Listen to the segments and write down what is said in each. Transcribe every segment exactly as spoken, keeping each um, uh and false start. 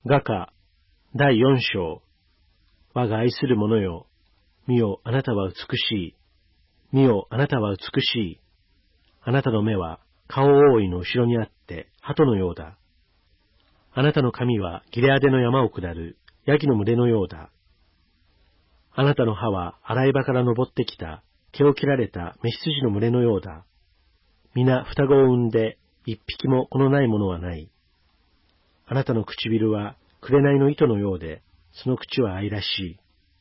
画家だいよん章。我が愛する者よ、見よあなたは美しい。見よあなたは美しい。あなたの目は顔覆いの後ろにあって鳩のようだ。あなたの髪はギレアデの山を下るヤギの群れのようだ。あなたの歯は洗い場から登ってきた毛を切られた雌羊の群れのようだ。皆双子を産んで一匹も子のないものはない。あなたの唇は紅の糸のようで、その口は愛らしい。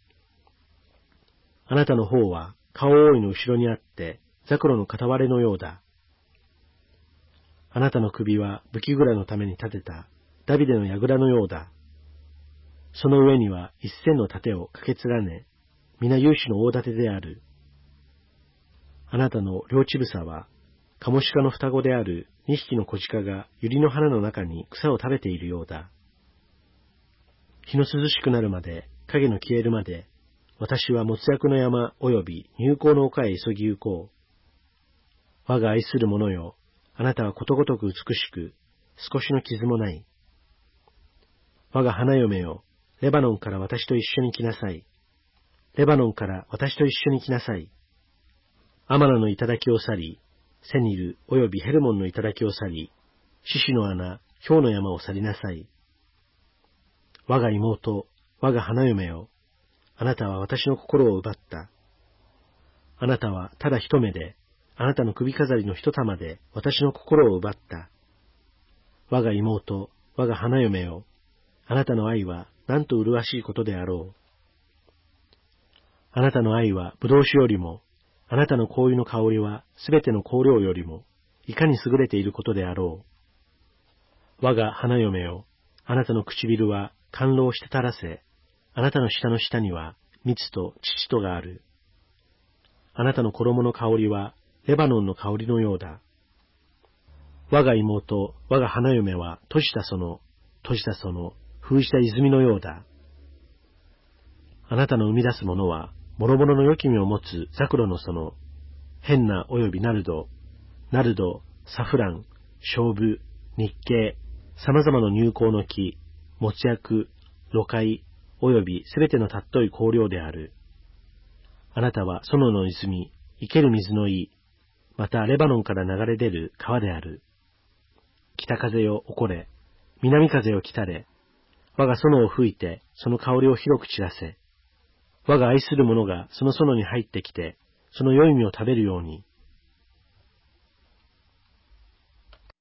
あなたの頬は顔覆いの後ろにあって、ザクロの片割れのようだ。あなたの首は武器蔵のために立てたダビデの櫓のようだ。その上には一千の盾をかけ連ね、皆勇士の大盾である。あなたの両乳房は、カモシカの双子である二匹の子鹿が百合の花の中に草を食べているようだ。日の涼しくなるまで、影の消えるまで、私は没薬の山および入港の丘へ急ぎ行こう。我が愛する者よ、あなたはことごとく美しく、少しの傷もない。我が花嫁よ、レバノンから私と一緒に来なさい。レバノンから私と一緒に来なさい。アマナの頂を去り、セニルおよびヘルモンの頂を去り、獅子の穴、ヒョウの山を去りなさい。我が妹、我が花嫁よ、あなたは私の心を奪った。あなたはただ一目で、あなたの首飾りの一玉で私の心を奪った。我が妹、我が花嫁よ、あなたの愛はなんと麗しいことであろう。あなたの愛は葡萄酒よりも、あなたの香油の香りはすべての香料よりも、いかに優れていることであろう。我が花嫁よ、あなたの唇は甘露を滴らせ、あなたの舌の下には蜜と乳とがある。あなたの衣の香りはレバノンの香りのようだ。我が妹、我が花嫁は閉じた園、閉じた園、封じた泉のようだ。あなたの生み出すものは、諸々の良き実を持つザクロの園、ヘンナおよびナルド、ナルド、サフラン、菖蒲、日系、様々な入香の木、没薬、露海、およびすべての尊い香料である。あなたは園の泉、生ける水の井、またレバノンから流れ出る川である。北風よ起これ、南風よ来たれ、我が園を吹いてその香りを広く散らせ。我が愛する者がその園に入ってきて、その良い実を食べるように、